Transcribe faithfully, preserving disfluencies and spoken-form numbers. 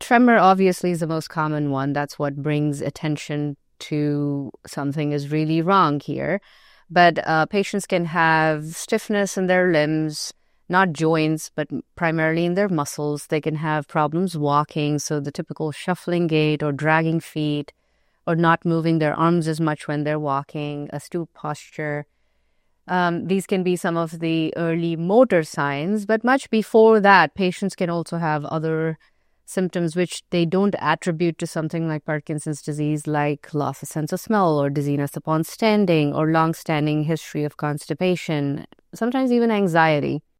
tremor obviously is the most common one. That's what brings attention to something is really wrong here. But uh, patients can have stiffness in their limbs, not joints, but primarily in their muscles. They can have problems walking, so the typical shuffling gait or dragging feet, or not moving their arms as much when they're walking, a stoop posture. Um, these can be some of the early motor signs, but much before that, patients can also have other symptoms which they don't attribute to something like Parkinson's disease, like loss of sense of smell or dizziness upon standing or long-standing history of constipation, sometimes even anxiety.